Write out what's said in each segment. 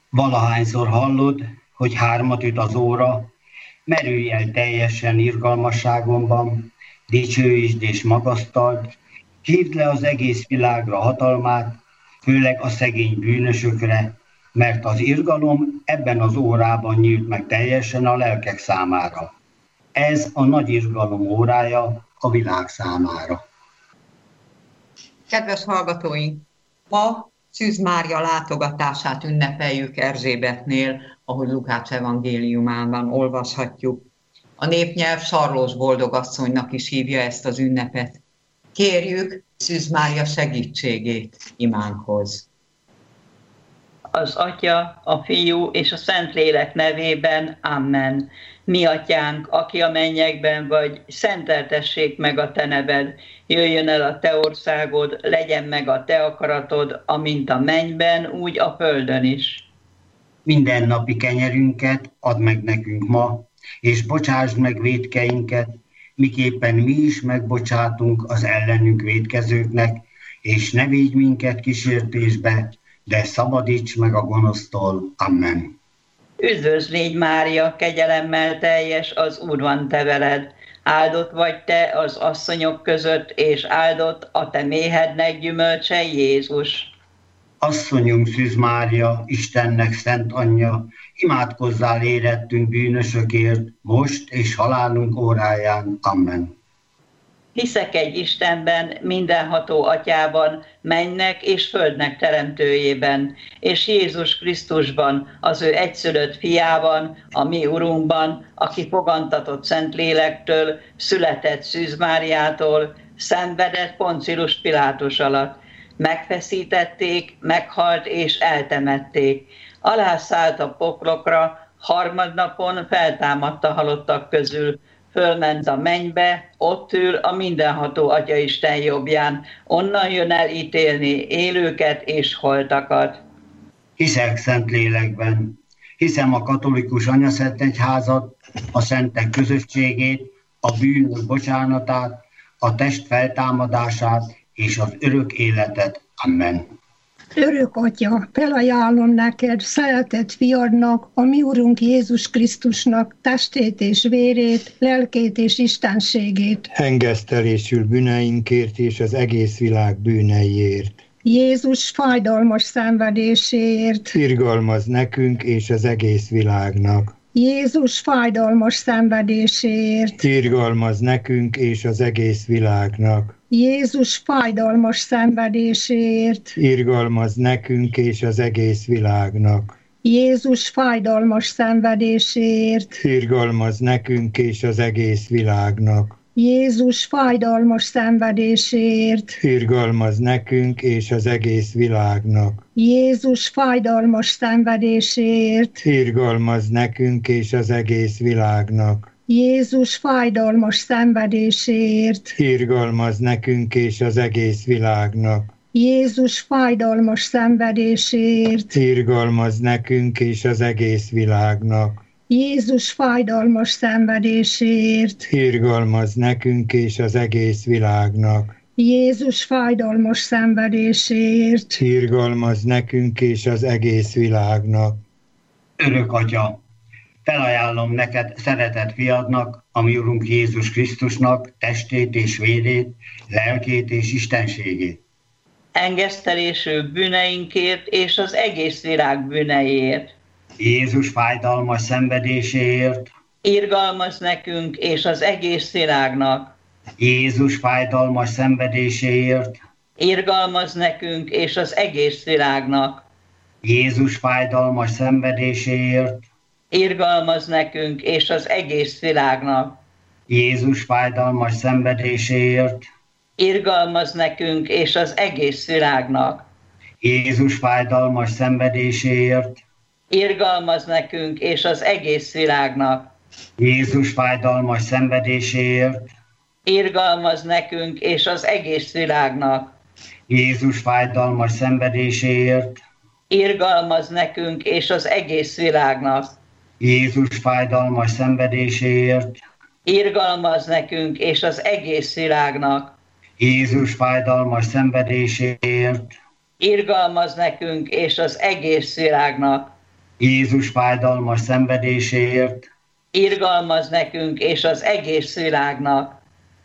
Valahányszor hallod, hogy hármat üt az óra, merülj el teljesen irgalmasságomban, dicsőítsd és magasztald, hívd le az egész világra hatalmát, főleg a szegény bűnösökre, mert az irgalom ebben az órában nyílt meg teljesen a lelkek számára. Ez a nagy irgalom órája a világ számára. Kedves hallgatóink! Ma Szűz Mária látogatását ünnepeljük Erzsébetnél, ahogy Lukács evangéliumában olvashatjuk. A népnyelv Sarlós boldogasszonynak is hívja ezt az ünnepet. Kérjük Szűz Mária segítségét imánkhoz. Az Atya, a Fiú és a Szentlélek nevében, amen. Mi atyánk, aki a mennyekben vagy, szenteltessék meg a te neved, jöjjön el a te országod, legyen meg a te akaratod, amint a mennyben, úgy a földön is. Mindennapi kenyerünket add meg nekünk ma, és bocsásd meg vétkeinket, miképpen mi is megbocsátunk az ellenünk vétkezőknek, és ne vigy minket kísértésbe, de szabadíts meg a gonosztól. Amen. Üdvözl légy Mária, kegyelemmel teljes, az Úr van te veled. Áldott vagy te az asszonyok között, és áldott a te méhednek gyümölcse, Jézus. Asszonyunk Szűz Mária, Istennek szent anyja, imádkozzál érettünk bűnösökért, most és halálunk óráján. Amen. Hiszek egy Istenben, mindenható Atyában, mennynek és földnek teremtőjében, és Jézus Krisztusban, az ő egyszülött fiában, a mi Urunkban, aki fogantatott Szentlélektől, született Szűz Máriától, szenvedett Poncilus Pilátus alatt. Megfeszítették, meghalt és eltemették. Alászállt a poklokra, harmadnapon feltámadt a halottak közül, fölment a mennybe, ott ül a mindenható Atyaisten jobbján, onnan jön el ítélni élőket és holtakat. Hiszek Szentlélekben, hiszem a katolikus anyaszentegyházat, a szentek közösségét, a bűnök bocsánatát, a test feltámadását és az örök életet. Amen. Örök Atya, felajánlom neked szeretett fiadnak, a mi Urunk Jézus Krisztusnak testét és vérét, lelkét és istenségét. Engesztelésül bűneinkért és az egész világ bűneiért. Jézus fájdalmas szenvedéséért. Irgalmaz nekünk és az egész világnak. Jézus fájdalmas szenvedéséért. Irgalmaz nekünk és az egész világnak. Jézus fájdalmas szenvedéséért. Irgalmaz nekünk és az egész világnak. Jézus fájdalmas szenvedéséért. Irgalmaz nekünk és az egész világnak. Jézus fájdalmas szenvedéséért. Irgalmaz nekünk és az egész világnak. Jézus fájdalmas szenvedéséért. Irgalmaz nekünk és az egész világnak. Jézus fájdalmas szenvedéséért. Irgalmaz nekünk és az egész világnak. Jézus fájdalmas szenvedéséért. Irgalmaz nekünk és az egész világnak. Jézus fájdalmas szenvedéséért. Irgalmaz nekünk és az egész világnak. Jézus fájdalmas szenvedéséért. Irgalmaz nekünk és az egész világnak. Örök Atya, felajánlom neked szeretett fiadnak, a mi Urunk Jézus Krisztusnak testét és vérét, lelkét és istenségét. Engesztelésül bűneinkért és az egész világ bűneiért. Jézus fájdalmas szenvedéséért. Irgalmaz nekünk és az egész világnak. Jézus fájdalmas szenvedéséért. Irgalmaz nekünk és az egész világnak. Jézus fájdalmas szenvedéséért. Irgalmaz nekünk és az egész világnak. Jézus fájdalmas szenvedéséért. Irgalmaz nekünk és az egész világnak. Jézus fájdalmas szenvedéséért. Irgalmaz nekünk és az egész világnak. Jézus fájdalmas szenvedéséért. Irgalmaz nekünk és az egész világnak. Jézus fájdalmas szenvedéséért. Irgalmaz nekünk és az egész világnak. Jézus fájdalmas szenvedéséért. Irgalmaz nekünk és az egész világnak. Jézus fájdalmas szenvedéséért. Irgalmaz nekünk és az egész világnak. Jézus fájdalmas szenvedéséért, irgalmaz nekünk és az egész világnak.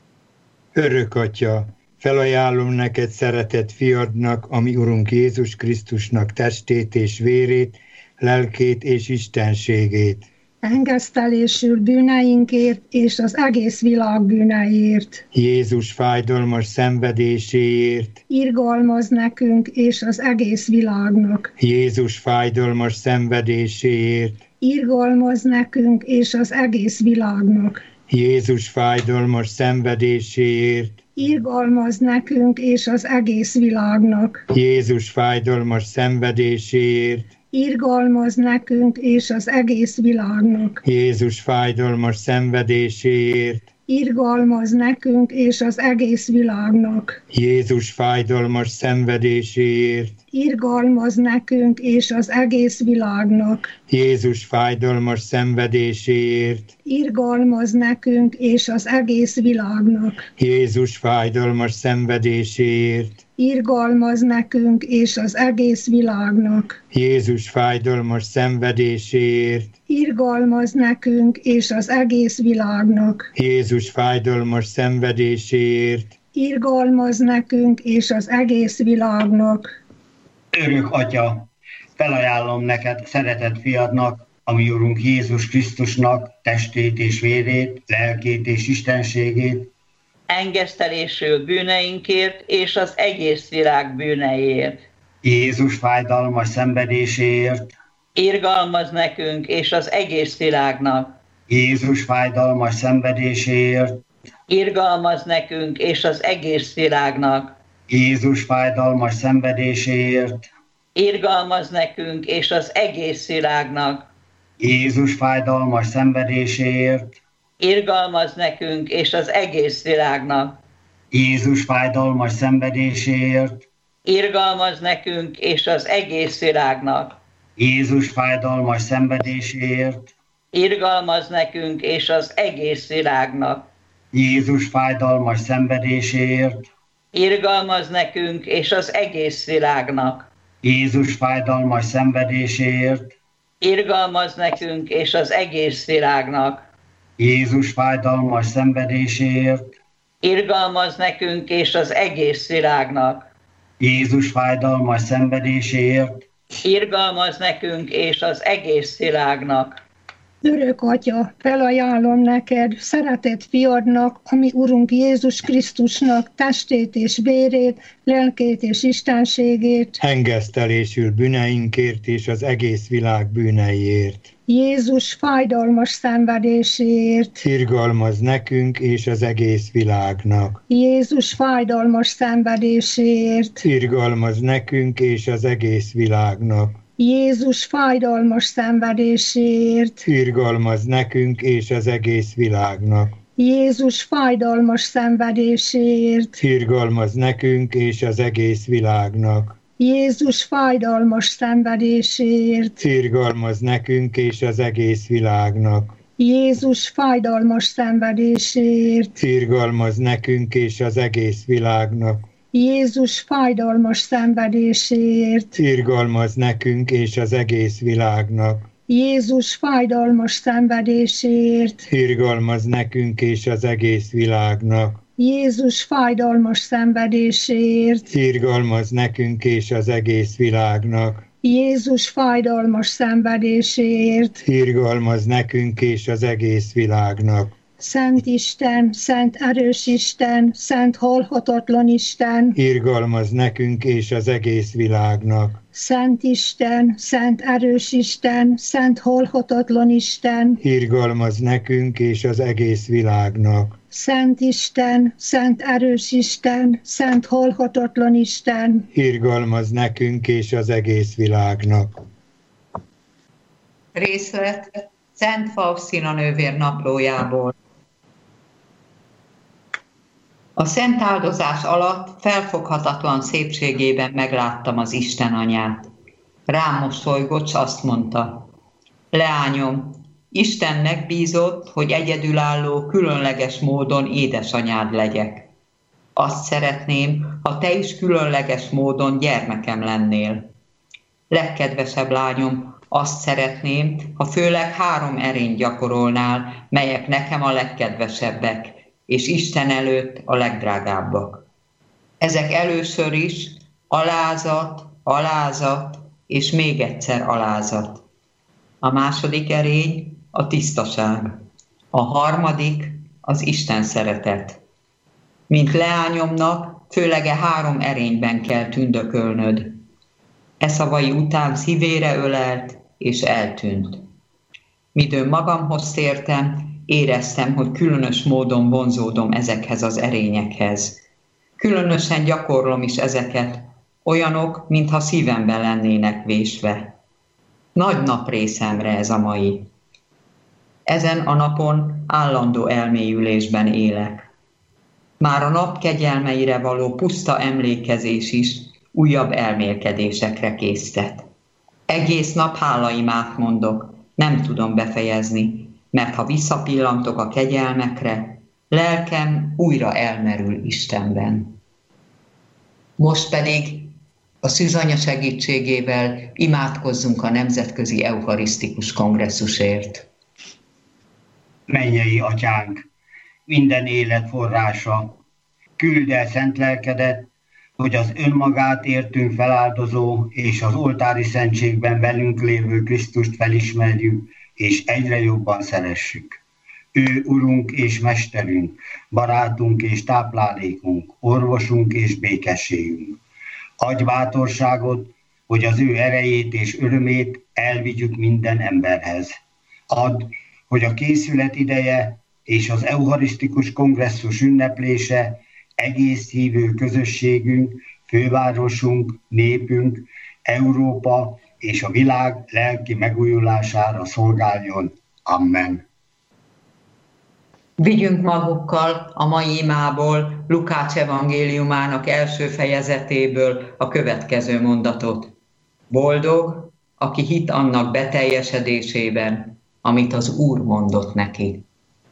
Örök Atya, felajánlom neked szeretett fiadnak, a mi Urunk Jézus Krisztusnak testét és vérét, lelkét és istenségét. Engesztelésül bűneinkért és az egész világ bűneiért. Jézus fájdalmas szenvedéséért, Irgalmaz nekünk és az egész világnak. Jézus fájdalmas szenvedéséért, Irgalmaz nekünk és az egész világnak. Jézus fájdalmas szenvedéséért, Irgalmaz nekünk és az egész világnak. Jézus fájdalmas szenvedéséért, Irgalmaz nekünk és az egész világnak. Jézus fájdalmas szenvedéséért, Irgalmaz nekünk és az egész világnak. Jézus fájdalmas szenvedéséért, Irgalmaz nekünk és az egész világnak. Jézus fájdalmas szenvedéséért, Irgalmaz nekünk és az egész világnak. Jézus fájdalmas szenvedéséért, Irgalmaz nekünk és az egész világnak. Jézus fájdalmas szenvedéséért, Irgalmaz nekünk és az egész világnak. Jézus fájdalmas szenvedéséért, Irgalmaz nekünk és az egész világnak. Örök Atya, felajánlom neked szeretett fiadnak, a mi Urunk Jézus Krisztusnak testét és vérét, lelkét és istenségét, Engesztelésül bűneinkért és az egész világ bűneiért. Jézus fájdalmas szenvedéséért, Irgalmaz nekünk és az egész világnak. Jézus fájdalmas szenvedéséért, Irgalmaz nekünk és az egész világnak. Jézus fájdalmas szenvedéséért, Irgalmaz nekünk és az egész világnak. Jézus fájdalmas szenvedéséért, Irgalmaz nekünk és az egész világnak. Jézus fájdalmas szenvedéséért, Irgalmaz nekünk és az egész világnak. Jézus fájdalmas szenvedéséért, Irgalmaz nekünk és az egész világnak. Jézus fájdalmas szenvedéséért, Irgalmaz nekünk és az egész világnak. Jézus fájdalmas szenvedéséért, Irgalmaz nekünk és az egész világnak. Jézus fájdalmas szenvedéséért, Irgalmaz nekünk és az egész világnak. Jézus fájdalmas szenvedéséért, Irgalmaz nekünk és az egész világnak. Örök Atya, felajánlom neked szeretett fiadnak, a mi Urunk Jézus Krisztusnak testét és vérét, lelkét és istenségét. engesztelésül bűneinkért és az egész világ bűneiért. Jézus fájdalmas szenvedéséért. Irgalmaz nekünk és az egész világnak. Jézus fájdalmas szenvedéséért. Irgalmaz nekünk és az egész világnak. Jézus fájdalmas szenvedéséért. Irgalmaz nekünk és az egész világnak. Jézus fájdalmas szenvedéséért. Irgalmaz nekünk és az egész világnak. Jézus fájdalmas szenvedéséért. Irgalmaz nekünk és az egész világnak. Jézus fájdalmas szenvedéséért. Irgalmaz nekünk és az egész világnak. Jézus fájdalmas szenvedéséért. Irgalmaz nekünk és az egész világnak. Jézus fájdalmas szenvedéséért. Irgalmaz nekünk és az egész világnak. Jézus fájdalmas szenvedéséért. Irgalmaz nekünk és az egész világnak. Jézus fájdalmas szenvedéséért. Irgalmaz nekünk és az egész világnak. Szent Isten, szent erős Isten, szent halhatatlan Isten. Irgalmaz nekünk és az egész világnak. Szent Isten, szent erős Isten, szent halhatatlan Isten. Irgalmaz nekünk és az egész világnak. Szent Isten, szent erős Isten, szent halhatatlan Isten. Irgalmaz nekünk és az egész világnak. Részlet Szent Faustina nővér naplójából. A szent áldozás alatt felfoghatatlan szépségében megláttam az Isten anyát. Rám mosolygott, s azt mondta: leányom, Istennek bízott, hogy egyedülálló, különleges módon édesanyád legyek. Azt szeretném, ha te is különleges módon gyermekem lennél. Legkedvesebb lányom, Azt szeretném, ha főleg 3 erényt gyakorolnál, melyek nekem a legkedvesebbek, és Isten előtt a legdrágábbak. Ezek először is alázat, alázat, és még egyszer alázat. A második erény a tisztaság. A harmadik az Isten szeretet. Mint leányomnak, főleg 3 erényben kell tündökölnöd. E szavai után szívére ölelt, és eltűnt. Midőn magamhoz tértem, éreztem, hogy különös módon vonzódom ezekhez az erényekhez. Különösen gyakorlom is ezeket, olyanok, mintha szívemben lennének vésve. Nagy nap részemre ez a mai. Ezen a napon állandó elmélyülésben élek. Már a nap kegyelmeire való puszta emlékezés is újabb elmélkedésekre késztet. Egész nap hálaimát mondok, nem tudom befejezni, mert ha visszapillantok a kegyelmekre, lelkem újra elmerül Istenben. Most pedig a Szűz Anya segítségével imádkozzunk a Nemzetközi Eucharisztikus Kongresszusért. Mennyei Atyánk, minden élet forrása, küld el szent lelkedet, hogy az önmagát értünk feláldozó és az oltári szentségben velünk lévő Krisztust felismerjük, és egyre jobban szeressük. Ő Urunk és Mesterünk, barátunk és táplálékunk, orvosunk és békességünk. Adj bátorságot, hogy az ő erejét és örömét elvigyük minden emberhez. Add, hogy a készület ideje és az eucharisztikus kongresszus ünneplése egész hívő közösségünk, fővárosunk, népünk, Európa és a világ lelki megújulására szolgáljon. Amen. Vigyünk magukkal a mai imából, Lukács evangéliumának első fejezetéből a következő mondatot. Boldog, aki hit annak beteljesedésében, amit az Úr mondott neki.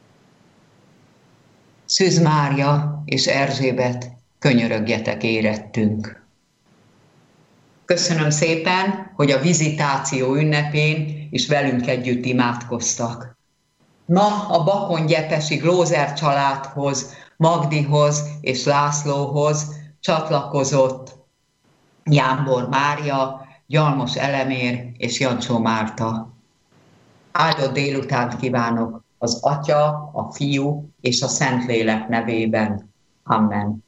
Szűz Mária és Erzsébet, könyörögjetek érettünk. Köszönöm szépen, hogy a vizitáció ünnepén is velünk együtt imádkoztak. Ma a bakony-gyepesi Glózer családhoz, Magdihoz és Lászlóhoz csatlakozott Jámbor Mária, Gyalmos Elemér és Jancsó Márta. Áldott délutánt kívánok az Atya, a Fiú és a Szentlélek nevében. Amen.